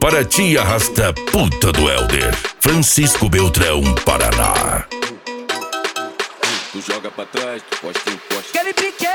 Paraty arrasta puta do Helder. Francisco Beltrão, Paraná. Tu joga pra trás, tu posta em poste. Aquele pique!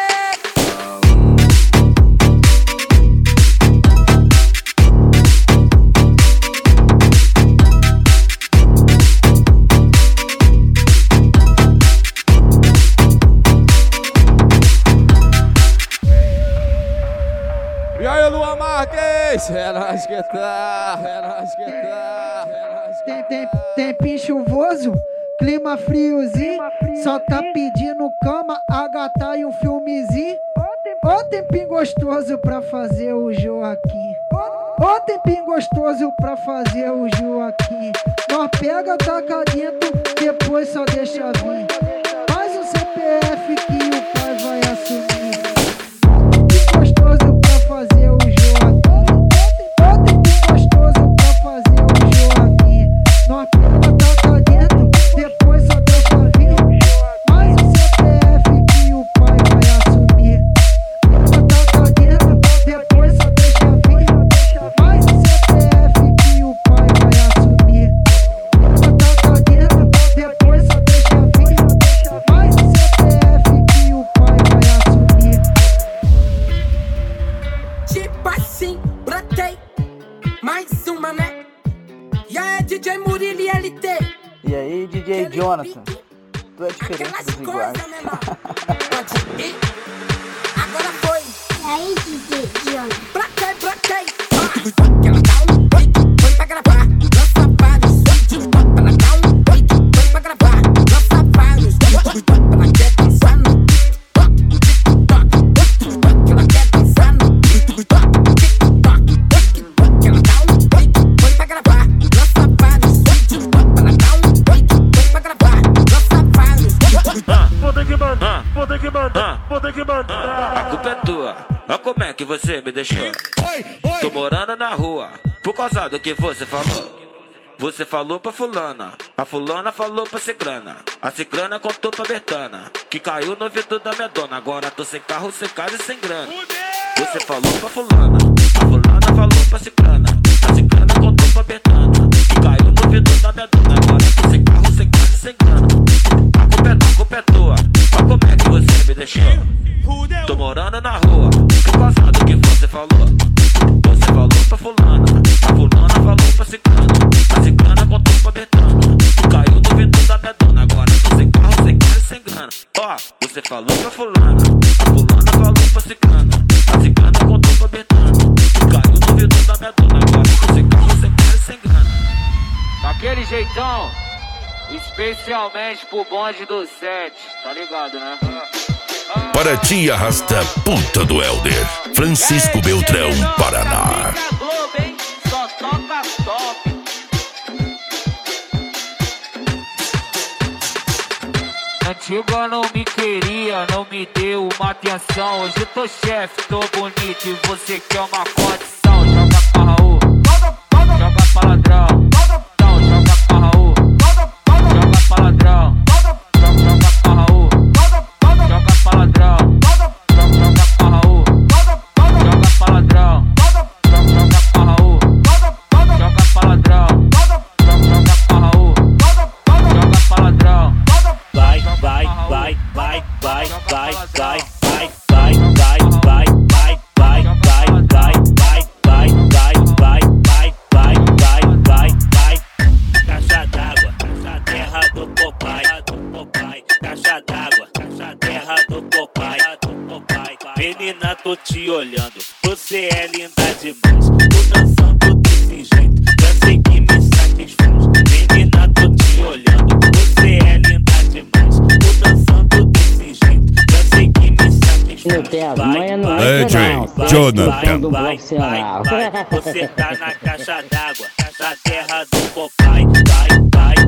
E aí, Luan Marques? É nóis que tá, é nóis que tá, é nóis que tá. Tempinho chuvoso, clima friozinho, só tá pedindo cama, a gata e um filmezinho. Ô tempinho gostoso pra fazer o Joaquim. Ô tempinho gostoso pra fazer o Joaquim. Nós pega, taca dentro, depois só deixa vir. Faz um CPF que o pai vai assumir. Gostoso pra fazer o Joaquim. Ô tempinho gostoso pra fazer o Joaquim. Nós pega, taca dentro, depois só deixa vir. Faz um CPF que o pai vai assumir. Taca dentro, depois só deixa vir. Faz um CPF que o pai vai assumir. Taca dentro, depois só deixa vir. Faz um CPF que o pai vai assumir. Tipo assim, brotei. Mais uma, né? E aí, DJ Murilo e LT. E aí, DJ Jonathan? Tu é diferente dos iguais. Pode ir. Agora foi. E aí, DJ Jonathan? Brotei. Ela dá um vídeo, foi pra gravar. Lança vários vídeos. Ela dá um vídeo, foi pra gravar. Lança vários vídeos. Ela quer dançar no TikTok. Ela quer dançar no TikTok. Ela dá um vídeo, foi pra gravar. Lança vários vídeos. Ela dá um vídeo, foi pra gravar. Lança vários vídeos. Vou ter que mandar, vou ter que mandar, vou ter que A mandar. culpa é tua, olha como é que você me deixou. Tô morando na rua, por causa do que você falou. Você falou pra fulana, a fulana falou pra cicrana. A cicrana contou pra Bertana, que caiu no ouvido da minha dona. Agora tô sem carro, sem casa e sem grana. Você falou pra fulana, a fulana falou pra cicrana. A cicrana contou pra Bertana, que caiu no ouvido da minha dona. Agora tô sem carro, sem casa e sem grana. A culpa é tua, olha como é que você me deixou. Tô morando na rua, por causa do que você falou. Você falou pra fulana, a fulana falou pra ciclana. A ciclana contou pra Bertana, que caiu no ouvido da minha dona. Agora tô sem carro, sem casa e sem grana. Ó, você falou pra fulana, a fulana falou pra ciclana. A ciclana contou pra Bertana, que caiu no ouvido da minha dona. Agora tô sem carro, sem casa e sem grana. Daquele jeitão, especialmente pro bonde do 7, tá ligado, né? Paraty arrasta puta do Helder. Francisco Beltrão, Paraná. Globo, hein? Só toca top. Antiga não me queria, não me deu uma atenção. Hoje tô chefe, tô bonito e você quer uma condição. Joga pra Raul, joga pra ladrão. Então joga pra Raul, joga pra ladrão. Joga pra Raul, joga pra ladrão. Joga pra Raul, joga pra ladrão. Joga pra Raul, joga pra ladrão. Joga pra Raul, joga pra ladrão. Vai, vai, vai, vai, vai, vai, vai, vai, vai, vai, vai, vai, vai, vai, vai, vai, vai, vai, vai. Caixa d'água, terra do Popeye, caixa d'água, terra do Popeye. Menina, tô te olhando, você é linda demais. Tô dançando desse jeito, já sei que me satisfaz. Menina, tô te olhando, você é linda demais. Tô dançando desse jeito, já sei que me satisfaz. Não tem as manhas, não É, é DJ Jonathan. do profissional. Você tá na caixa d'água, na terra do Popeye. Vai, vai,